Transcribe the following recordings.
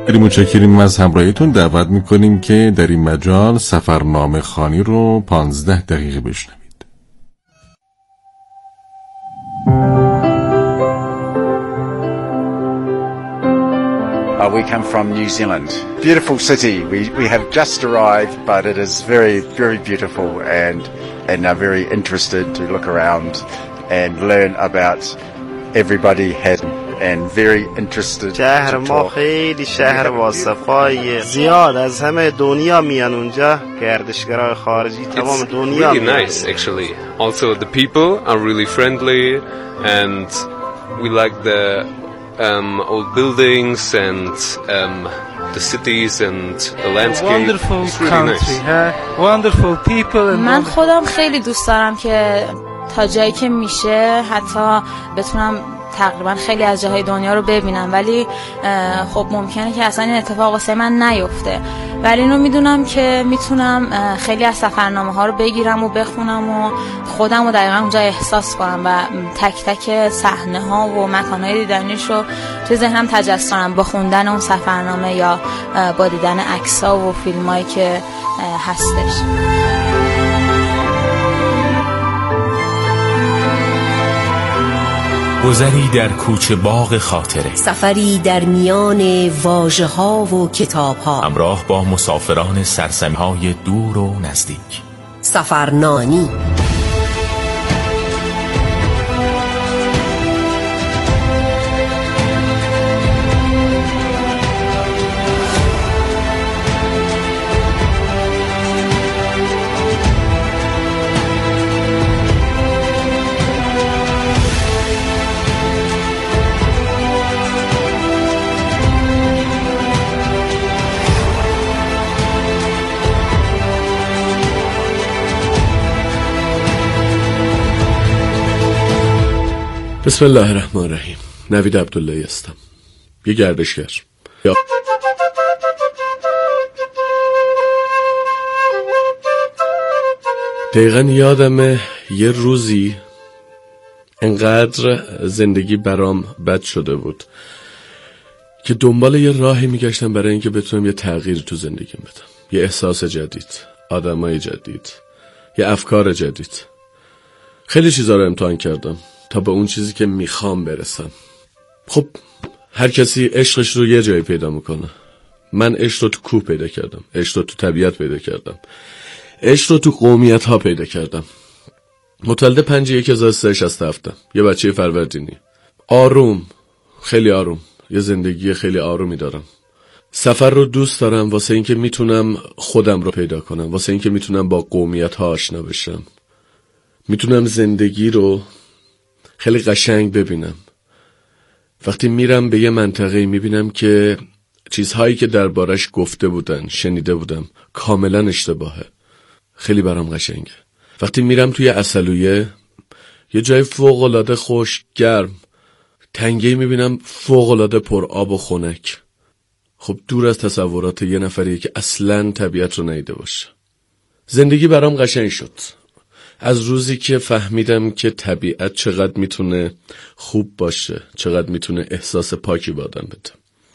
متشکریم از همراهیتون. دعوت میکنیم که در این مجال سفرنامه خوانی رو 15 دقیقه بشنوید. We come from New Zealand. Beautiful city. We have just arrived, but it is very, very beautiful and are very interested to look around and learn about everybody has and very interested. شهر ما خیلی شهر باصفاییه. زیاد از همه دنیا میان اونجا. گردشگرای خارجی تمام دنیا. It's really nice actually. Also the people are really friendly and we like the old buildings and the cities and the landscape. Wonderful It's really country, nice. Wonderful people. من خودم خیلی دوست دارم که تا جایی که میشه حتی بتونم تقریبا خیلی از جاهای دنیا رو ببینم، ولی خب ممکنه که اصلا این اتفاق واسه من نیفته، ولی اینو میدونم که میتونم خیلی از سفرنامه ها رو بگیرم و بخونم و خودم رو دقیقا اونجا احساس کنم و تک تک صحنه ها و مکان های دیدنیش رو توی ذهنم تجسم کنم با خوندن اون سفرنامه یا با دیدن عکس ها و فیلم هایی که هستش. گذری در کوچه باغ خاطره، سفری در میان واژه ها و کتاب ها، همراه با مسافران سرزمین های دور و نزدیک. سفرنامه. بسم الله الرحمن الرحیم. نوید عبداللهی هستم، یه گردشگر. دقیقا یادمه یه روزی انقدر زندگی برام بد شده بود که دنبال یه راهی میگشتم برای اینکه بتونم یه تغییر تو زندگیم بدم، یه احساس جدید، آدمای جدید، یه افکار جدید. خیلی چیزا رو امتحان کردم تا به اون چیزی که میخوام برسم. خب هر کسی عشقش رو یه جایی پیدا میکنه. من عشق رو تو کوه پیدا کردم، عشق رو تو طبیعت پیدا کردم، عشق رو تو قومیت ها پیدا کردم. متولد 5/1/1367، یه بچه فروردینی، آروم، خیلی آروم، یه زندگی خیلی آرومی دارم. سفر رو دوست دارم واسه اینکه میتونم خودم رو پیدا کنم، واسه اینکه میتونم با قومیت ها آشنا بشم، میتونم زندگی رو خیلی قشنگ ببینم. وقتی میرم به یه منطقه میبینم که چیزهایی که دربارش گفته بودن، شنیده بودم، کاملا اشتباهه. خیلی برام قشنگه. وقتی میرم توی عسلویه، یه جای فوق‌العاده خوش، گرم، تنگه‌ای میبینم فوق‌العاده پر آب و خنک. خب دور از تصورات یه نفریه که اصلاً طبیعت رو ندیده باشه. زندگی برام قشنگ شد از روزی که فهمیدم که طبیعت چقدر میتونه خوب باشه، چقدر میتونه احساس پاکی به آدم بده.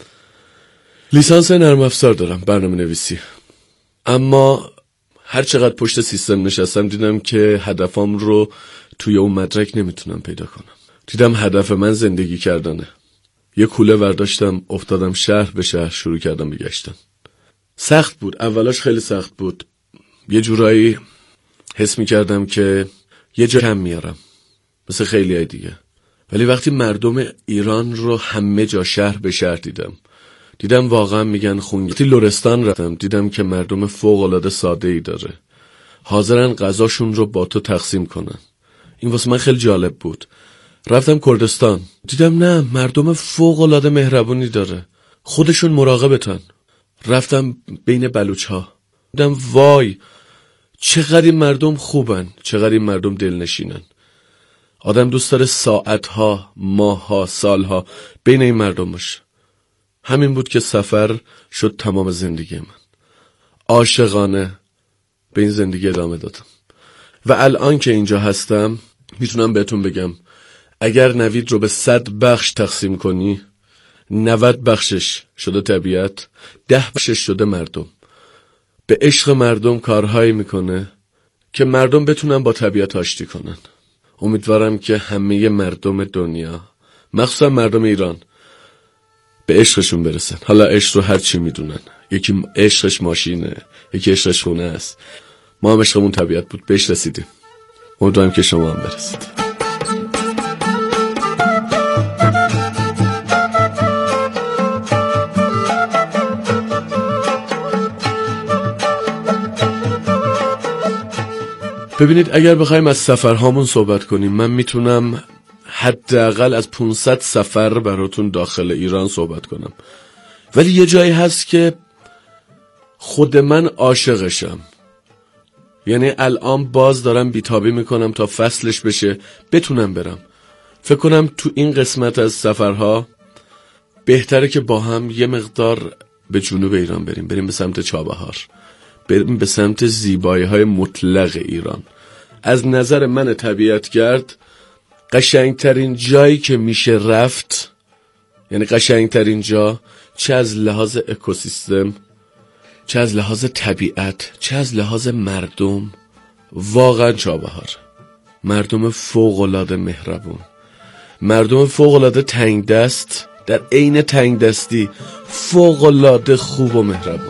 لیسانس نرم افزار دارم، برنامه نویسی، اما هر چقدر پشت سیستم نشستم دیدم که هدفم رو توی اون مدرک نمیتونم پیدا کنم. دیدم هدف من زندگی کردنه. یه کوله ورداشتم، افتادم شهر به شهر، شروع کردم بگشتن. سخت بود، اولاش خیلی سخت بود. یه جورایی حس می‌کردم که یه جا کم میارم مثل خیلی های دیگه. ولی وقتی مردم ایران رو همه جا شهر به شهر دیدم واقعا میگن خونگی. وقتی لرستان رفتم دیدم که مردم فوق‌العاده ساده‌ای داره، حاضرن غذاشون رو با تو تقسیم کنن. این واسه من خیلی جالب بود. رفتم کردستان، دیدم نه، مردم فوق‌العاده مهربونی داره، خودشون مراقبتن. رفتم بین بلوچ‌ها، دیدم وای چقدر این مردم خوبن، چقدر این مردم دلنشینن. آدم دوست داره ساعتها، ماهها، سالها بین این مردم باشه. همین بود که سفر شد تمام زندگی من. عاشقانه به این زندگی ادامه دادم و الان که اینجا هستم میتونم بهتون بگم اگر نوید رو به 100 بخش تقسیم کنی، 90 بخشش شده طبیعت، 10 بخشش شده مردم. به عشق مردم کارهایی میکنه که مردم بتونن با طبیعت آشتی کنن. امیدوارم که همه مردم دنیا، مخصوصا مردم ایران، به عشقشون برسن. حالا عشق رو هر چی میدونن، یکی عشقش ماشینه، یکی عشقش خونه است. ما هم عشقمون طبیعت بود، بهش رسیدیم. امیدوارم که شما هم برسید. ببینید، اگر بخوایم از سفرهامون صحبت کنیم، من میتونم حداقل از 500 سفر براتون داخل ایران صحبت کنم، ولی یه جایی هست که خود من عاشقشم. یعنی الان باز دارم بیتابی میکنم تا فصلش بشه بتونم برم. فکر کنم تو این قسمت از سفرها بهتره که با هم یه مقدار به جنوب ایران بریم به سمت چابهار، بریم به سمت زیبایی‌های مطلق ایران. از نظر من طبیعتگرد قشنگترین جایی که میشه رفت، یعنی قشنگترین جا، چه از لحاظ اکوسیستم، چه از لحاظ طبیعت، چه از لحاظ مردم، واقعا چابهار. مردم فوق‌العاده مهربون، مردم فوق‌العاده تنگ دست، در عین تنگ دستی فوق‌العاده خوب و مهربون.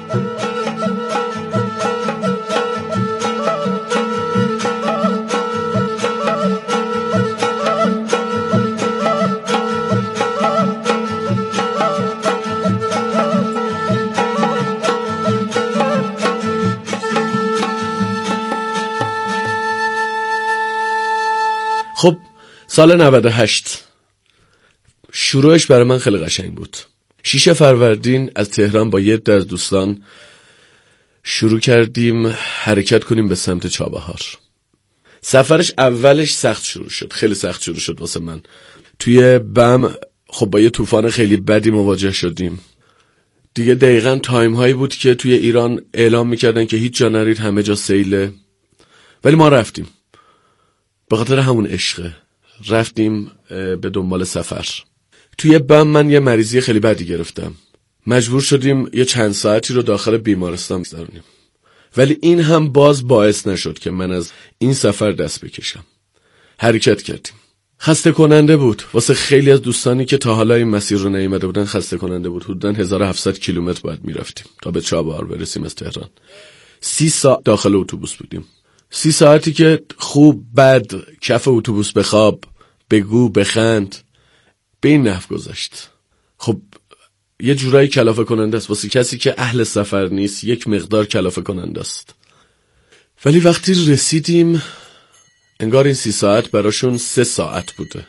خب سال 98 شروعش برای من خیلی قشنگ بود. 6 فروردین از تهران با یه در دوستان شروع کردیم حرکت کنیم به سمت چابهار. سفرش اولش سخت شروع شد، خیلی سخت شروع شد واسه من. توی بم خب با یه طوفان خیلی بدی مواجه شدیم. دیگه دقیقاً تایم هایی بود که توی ایران اعلام میکردن که هیچ جا نرید، همه جا سیله. ولی ما رفتیم به خاطر همون عشقه، رفتیم به دنبال سفر. توی بم من یه مریضی خیلی بدی گرفتم، مجبور شدیم یه چند ساعتی رو داخل بیمارستان بگذرونیم، ولی این هم باز باعث نشد که من از این سفر دست بکشم. حرکت کردیم. خسته کننده بود واسه خیلی از دوستانی که تا حالا این مسیر رو نیامده بودن. خسته کننده بود. حدوداً 1700 کیلومتر باید میرفتیم تا به چابهار برسیم از تهران. 30 ساعت داخل اتوبوس بودیم. 30 ساعتی که خوب بد کف اتوبوس بخواب، بگو بخند، به این نحو گذشت. خب یه جورایی کلافه کننده است واسه کسی که اهل سفر نیست، یک مقدار کلافه کننده است. ولی وقتی رسیدیم انگار این 30 ساعت براشون 3 ساعت بوده.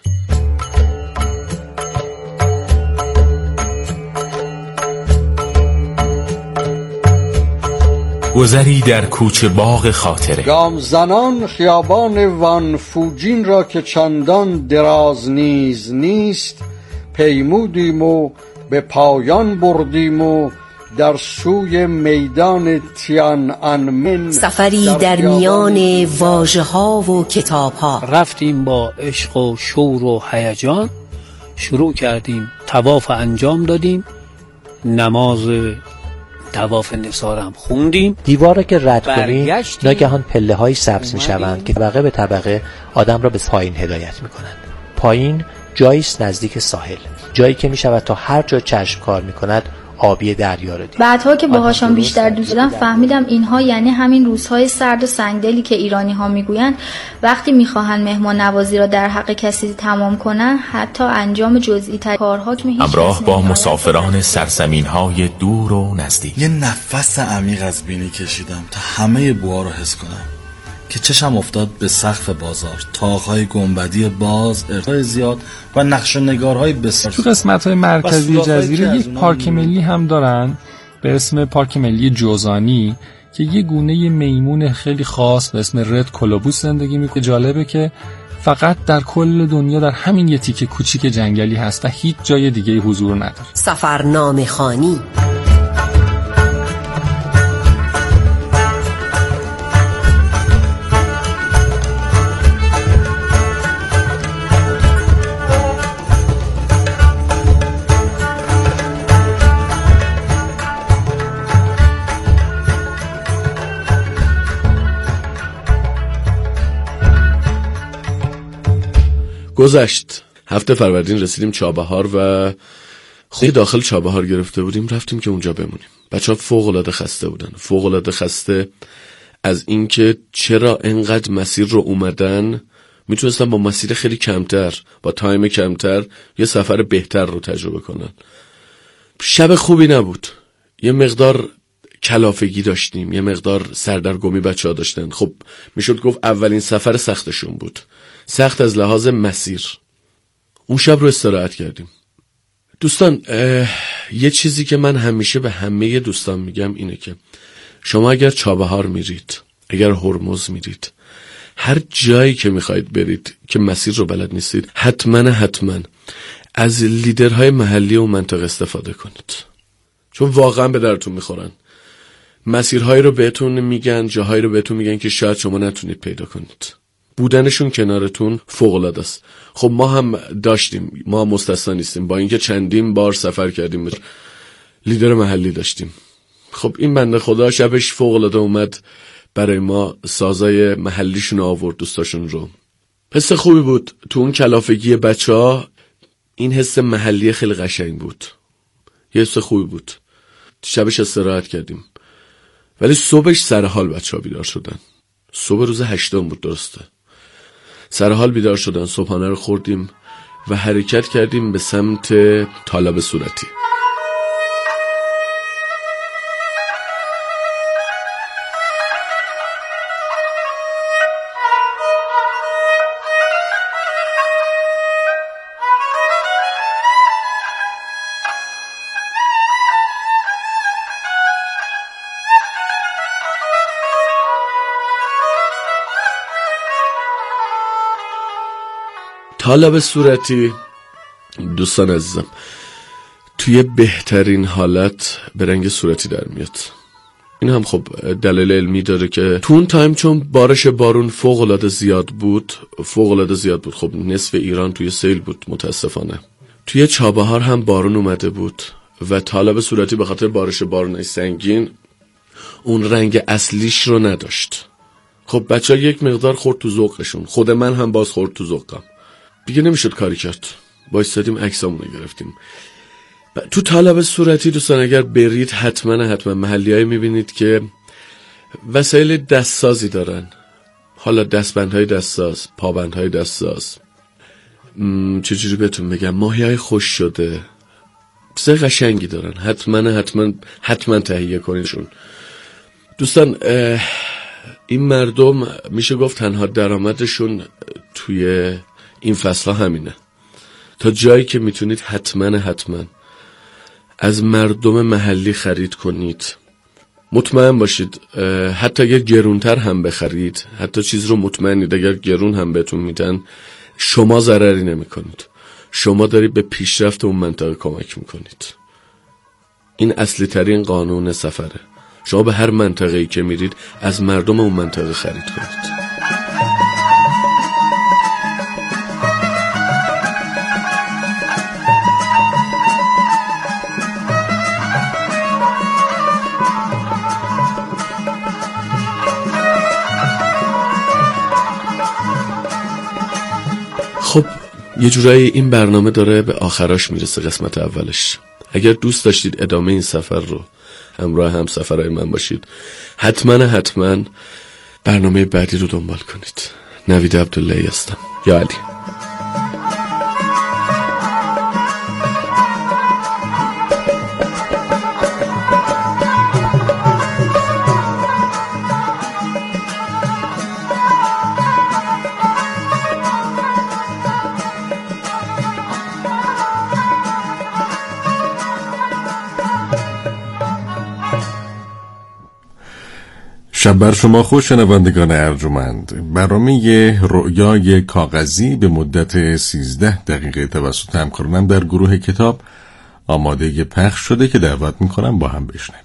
گذری در کوچه باغ خاطره. گام زنان خیابان وان فوجین را که چندان دراز نیز نیست، پیمودیم و به پایان بردیم و در سوی میدان تیان انمن سفری در میان واژه ها و کتاب ها. رفتیم با عشق و شور و هیجان، شروع کردیم طواف انجام دادیم، نماز طواف نثارم خوندیم. دیوار که رد کنی ناگهان پله های سبز می شوند که طبقه به طبقه آدم را به پایین هدایت می کنند. پایین جایی است نزدیک ساحل، جایی که می شود تا هر جا چشم کار می کند آبی دریا رو دید. بعدها که باهاشان بیشتر دوست شدم فهمیدم اینها یعنی همین روزهای سرد و سنگدلی که ایرانی ها میگویند وقتی میخواهند مهمان نوازی را در حق کسی تمام کنند حتی انجام جزئی تر کارها که همراه با مسافران سرزمین های دور و نزدیک. یه نفس عمیق از بینی کشیدم تا همه بوها رو حس کنم که چشم افتاد به سقف بازار، طاق‌های گنبدی باز، ارتفاع زیاد و نقش و نگارهای بسیار. تو قسمت‌های مرکزی جزیره یک پارک ملی هم دارن به اسم پارک ملی جوزانی که یه گونه میمون خیلی خاص به اسم رد کولوبوس زندگی میکنه. جالبه که فقط در کل دنیا در همین یه تیکه کوچیک جنگلی هست و هیچ جای دیگه حضور نداره. سفرنامه خوانی. گذشت. هفته فروردین رسیدیم چابهار و خود داخل چابهار گرفته بودیم، رفتیم که اونجا بمونیم. بچه‌ها فوق‌العاده خسته بودن، فوق‌العاده خسته از اینکه چرا انقدر مسیر رو اومدن، میتونستن با مسیر خیلی کمتر، با تایم کمتر یه سفر بهتر رو تجربه کنن. شب خوبی نبود، یه مقدار کلافگی داشتیم، یه مقدار سردرگمی بچه‌ها داشتن. خب میشد گفت اولین سفر سختشون بود، سخت از لحاظ مسیر. اون شب رو استراحت کردیم. دوستان، یه چیزی که من همیشه به همه دوستان میگم اینه که شما اگر چابهار میرید، اگر هرمز میرید، هر جایی که میخواید برید که مسیر رو بلد نیستید، حتما از لیدرهای محلی اون منطقه استفاده کنید، چون واقعا به درتون میخورن. مسیرهایی رو بهتون میگن، جاهایی رو بهتون میگن که شاید شما نتونید پیدا کنید. بودنشون کنارتون فوق‌العاده است. خب ما هم داشتیم، ما مستثنا نیستیم، با اینکه چندین بار سفر کردیم لیدر محلی داشتیم. خب این بنده خدا شبش فوق‌العاده اومد برای ما سازای محلیشون آورد، دوستاشون رو. حس خوبی بود تو اون کلافگی بچه‌ها. این حس محلی خیلی قشنگ بود، یه حس خوبی بود. شبش استراحت کردیم ولی صبحش سر حال بچه‌ها بیدار شدن. صبح روز 8 بود، درسته، سر حال بیدار شدن. صبحانه رو خوردیم و حرکت کردیم به سمت طالب صورتی. طالب صورتی دوستان عزیزم توی بهترین حالت به رنگ صورتی در میاد. این هم خب دلیل علمی داره که تو اون تایم چون بارش بارون فوق‌العاده زیاد بود. خب نصف ایران توی سیل بود متاسفانه. توی چابهار هم بارون اومده بود و طالب صورتی به خاطر بارش بارون سنگین اون رنگ اصلیش رو نداشت. خب بچه‌ها یک مقدار خورد تو ذوقشون، خود من هم باز خورد تو ذوقم. دیگه نمیشد کاری کرد، بایستادیم عکسامون رو گرفتیم. تو طالب صورتی دوستان اگر برید حتما محلیایی میبینید که وسایل دستسازی دارن. حالا دستبندهای دستساز، پابندهای دستساز، چجوری بهتون بگم، ماهیای خوش شده، چیزای قشنگی دارن. حتما تهیه کنیدشون. دوستان این مردم میشه گفت تنها درآمدشون توی این فصل همینه. تا جایی که میتونید حتما از مردم محلی خرید کنید. مطمئن باشید حتی اگر گرونتر هم بخرید، حتی چیز رو مطمئنید اگر گرون هم بهتون میدن، شما ضرری نمی کنید. شما دارید به پیشرفت اون منطقه کمک میکنید. این اصلی ترین قانون سفره. شما به هر منطقه‌ای که میرید از مردم اون منطقه خرید کنید. خب یه جورایی این برنامه داره به آخراش میرسه، قسمت اولش. اگر دوست داشتید ادامه این سفر رو همراه هم سفرهای من باشید، حتما برنامه بعدی رو دنبال کنید. نوید عبداللهی هستم. یا علی. شب بر شما خوش شنوندگان ارجمند. برنامه رؤیای کاغذی به مدت 13 دقیقه توسط همکارانم در گروه کتاب آماده پخش شده که دعوت میکنم با هم بشنویم.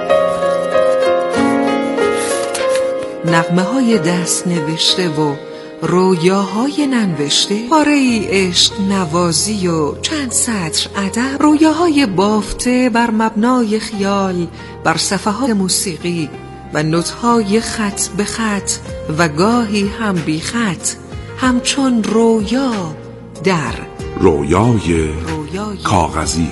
نغمه های دست نوشته و رویاهای ننوشته، پاره‌ای عشق نوازی و چند سطر ادب، رویاهای بافته بر مبنای خیال بر صفحات موسیقی و نوت‌های خط به خط و گاهی هم بی خط، همچون رویا در رویای کاغذی.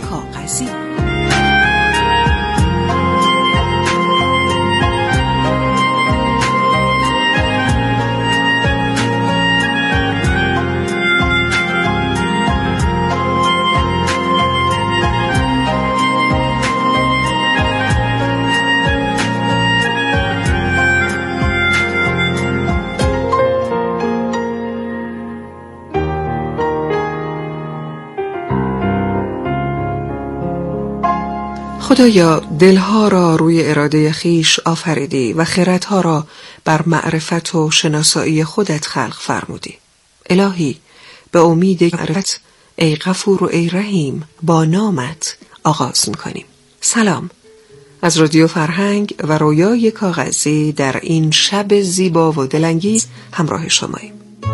خدایا دلها را روی اراده خیش آفریدی و خردها را بر معرفت و شناسایی خودت خلق فرمودی. الهی به امید معرفت ای غفور و ای رحیم با نامت آغاز می‌کنیم. سلام از رادیو فرهنگ و رویای کاغذی در این شب زیبا و دلانگیز همراه شماییم.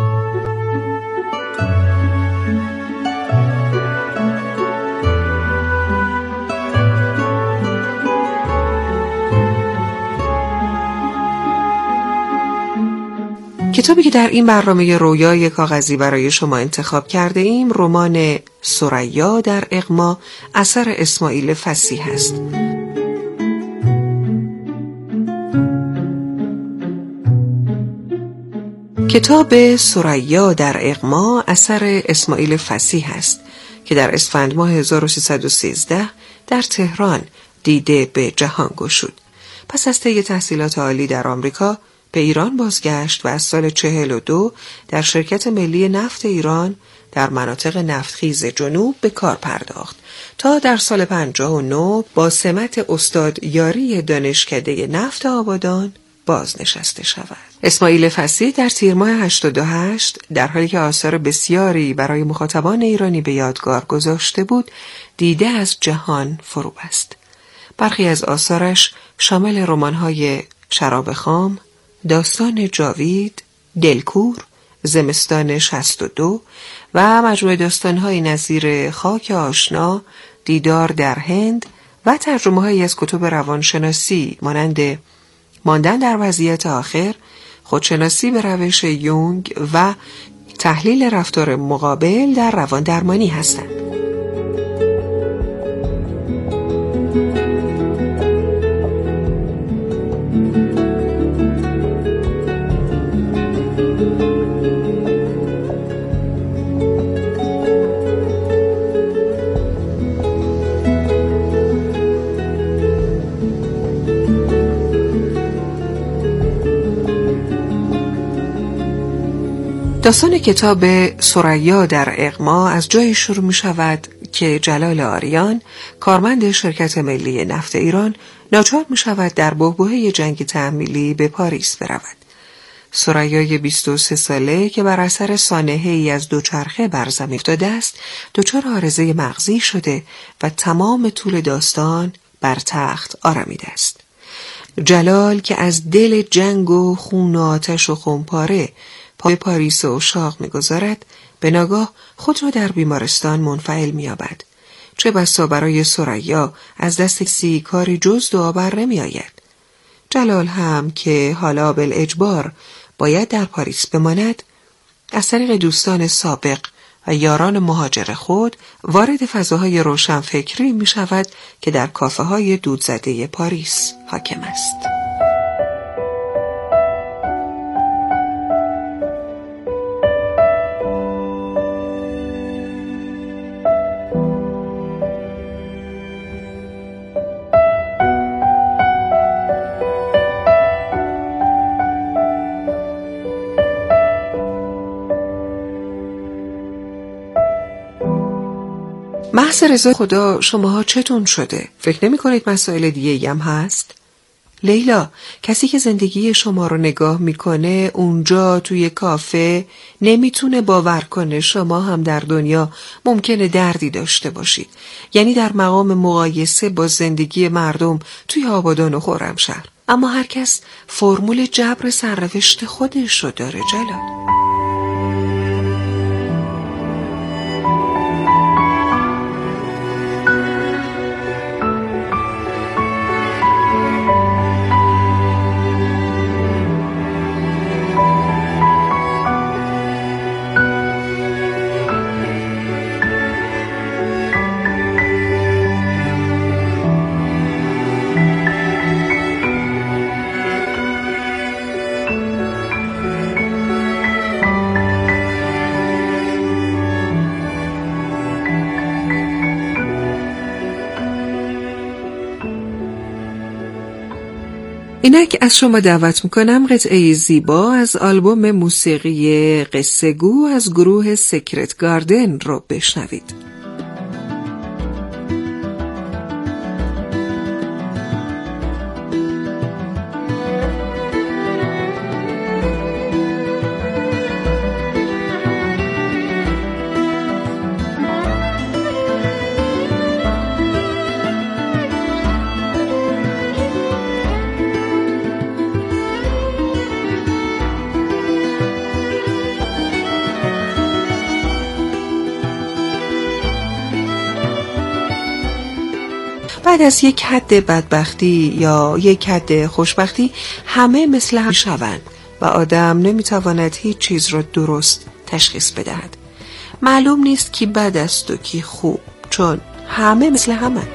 کتابی که در این برنامه رویای کاغذی برای شما انتخاب کرده ایم رمان ثریا در اغما اثر اسماعیل فصیح است. کتاب ثریا در اغما اثر اسماعیل فصیح است که در اسفند ماه 1313 در تهران دیده به جهان گشود. پس از طی تحصیلات عالی در آمریکا به ایران بازگشت و از سال 42 در شرکت ملی نفت ایران در مناطق نفتخیز جنوب به کار پرداخت تا در سال 59 با سمت استاد یاری دانشکده نفت آبادان بازنشسته شود. اسماعیل فصیح در تیر ماه 88 در حالی که آثار بسیاری برای مخاطبان ایرانی به یادگار گذاشته بود، دیده از جهان فرو بست. برخی از آثارش شامل رمان‌های شراب خام، داستان جاوید، دلکور، زمستان 62 و مجموعه داستان‌های نظیر خاک آشنا، دیدار در هند و ترجمه‌هایی از کتب روانشناسی مانند ماندن در وضعیت آخر، خودشناسی به روش یونگ و تحلیل رفتار مقابل در روان درمانی هستند. داستان کتاب ثریا در اغما از جایی شروع می شود که جلال آریان کارمند شرکت ملی نفت ایران ناچار می شود در بحبوحه جنگ تحمیلی به پاریس برود. ثریای 23 ساله که بر اثر سانحه‌ای از دوچرخه بر زمین افتاده است دچار عارضه مغزی شده و تمام طول داستان بر تخت آرمیده است. جلال که از دل جنگ و خون و آتش و خونپاره پای پاریس و اشاق می‌گذارد، به ناگاه خود را در بیمارستان منفعل می‌یابد. چه بسا برای ثریا از دست کسی کاری جز دعا بر نمی‌آید. جلال هم که حالا بالاجبار باید در پاریس بماند، از طریق دوستان سابق و یاران مهاجر خود وارد فضاهای روشنفکری می‌شود که در کافه‌های دودزده پاریس حاکم است. محض رضا خدا شماها چتون شده؟ فکر نمی کنید مسائل دیگه هم هست؟ لیلا، کسی که زندگی شما رو نگاه میکنه اونجا توی کافه نمیتونه باور کنه شما هم در دنیا ممکنه دردی داشته باشید. یعنی در مقام مقایسه با زندگی مردم توی آبادان و خرمشهر. اما هر کس فرمول جبر سرنوشت خودش رو داره جلال. اینک از شما دعوت میکنم قطعه زیبا از آلبوم موسیقی قصه گو از گروه سیکرت گاردن رو بشنوید. بعد از یک حد بدبختی یا یک حد خوشبختی همه مثل هم شوند و آدم نمیتواند هیچ چیز را درست تشخیص بدهد. معلوم نیست کی بد است و کی خوب، چون همه مثل همند.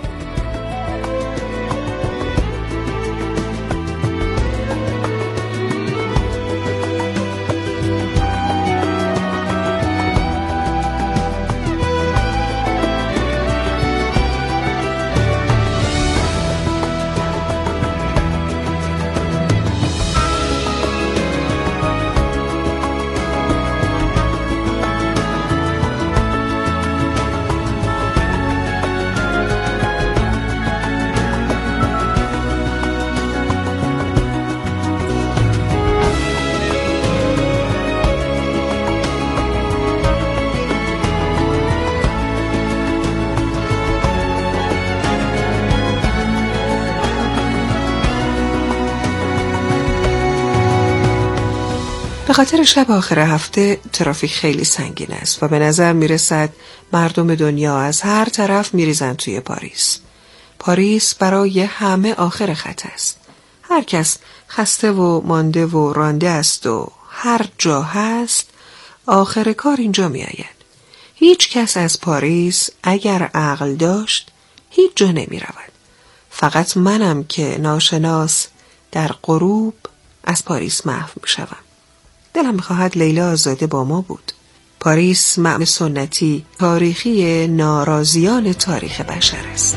به خاطر شب آخر هفته ترافیک خیلی سنگین است و به نظر میرسد مردم دنیا از هر طرف میریزند توی پاریس. پاریس برای همه آخر خط است. هر کس خسته و مانده و رانده است و هر جا هست آخر کار اینجا می آید. هیچ کس از پاریس اگر عقل داشت هیچ جا نمی رود. فقط منم که ناشناس در غروب از پاریس محو می شوم. دلم می‌خواهد لیلا آزاده با ما بود. پاریس معنی سنتی تاریخی ناراضیان تاریخ بشر است.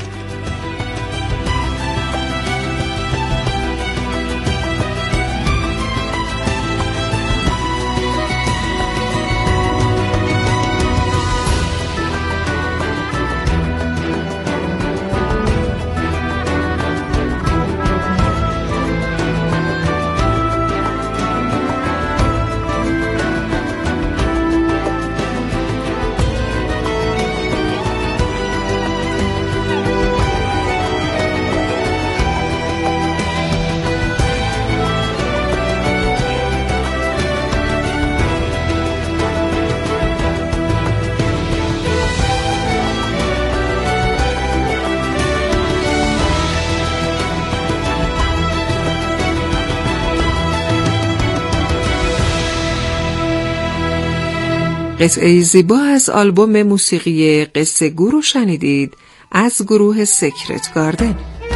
قطعه زیبا از آلبوم موسیقی قصه گو رو شنیدید از گروه سیکرت گاردن.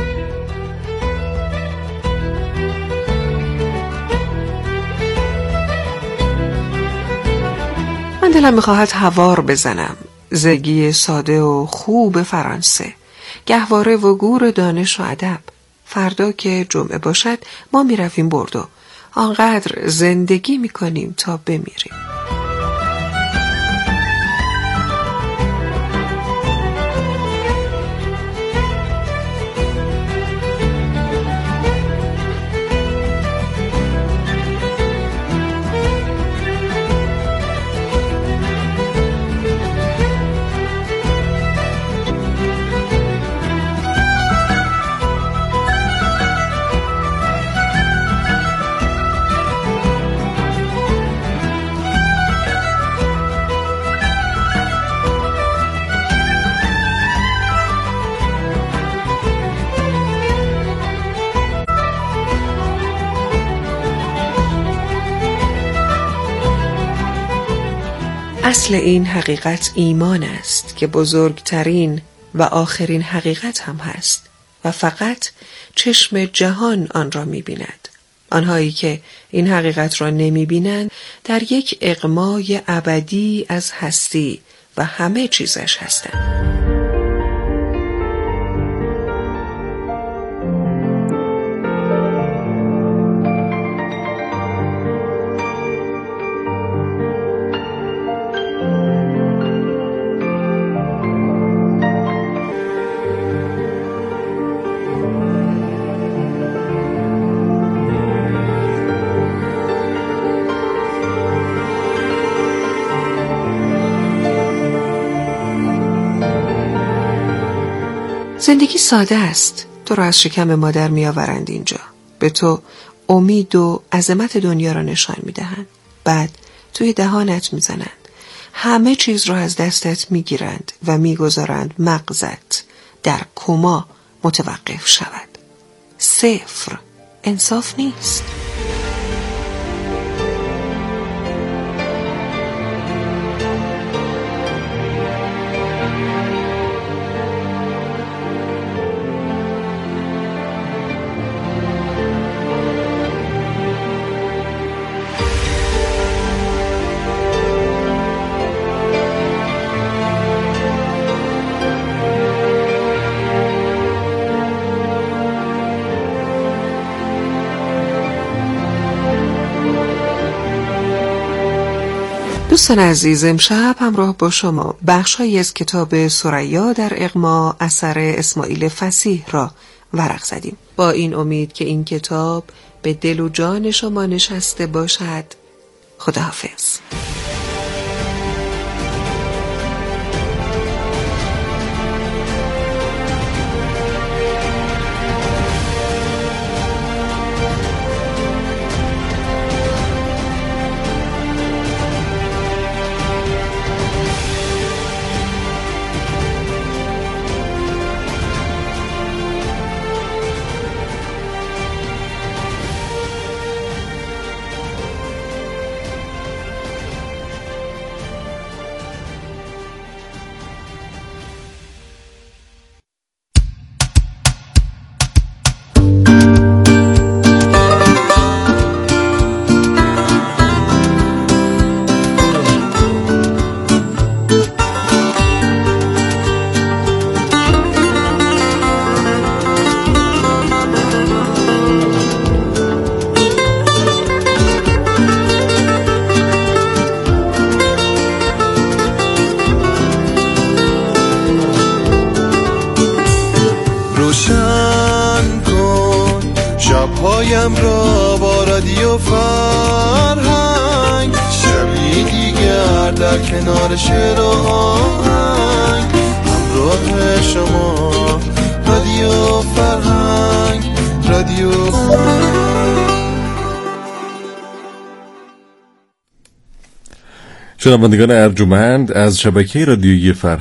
من دلم میخواهد هوار بزنم، زندگی ساده و خوب فرانسه، گهواره و گور دانش و ادب. فردا که جمعه باشد ما میرویم بردو، آنقدر زندگی میکنیم تا بمیریم. اصل این حقیقت ایمان است که بزرگترین و آخرین حقیقت هم هست و فقط چشم جهان آن را می‌بیند. آنهایی که این حقیقت را نمی‌بینند در یک اغمای ابدی از هستی و همه چیزش هستند. زندگی ساده است. تو را از شکم مادر می آورند اینجا. به تو امید و عظمت دنیا را نشان می دهند. بعد توی دهانت می زنند. همه چیز را از دستت می گیرند و می گذارند مغزت در کما متوقف شود. صفر. انصاف نیست. دوستان عزیز، امشب همراه با شما بخش‌هایی از کتاب ثریا در اغما اثر اسماعیل فصیح را ورق زدیم، با این امید که این کتاب به دل و جان شما نشسته باشد. خداحافظ. روشن کن شبهایم را با رادیو فرهنگ، شبی دیگر در کنار شعر و آهنگ، همراه شما رادیو فرهنگ، رادیو شنوندگان ارجمند از شبکه رادیویی فرهنگ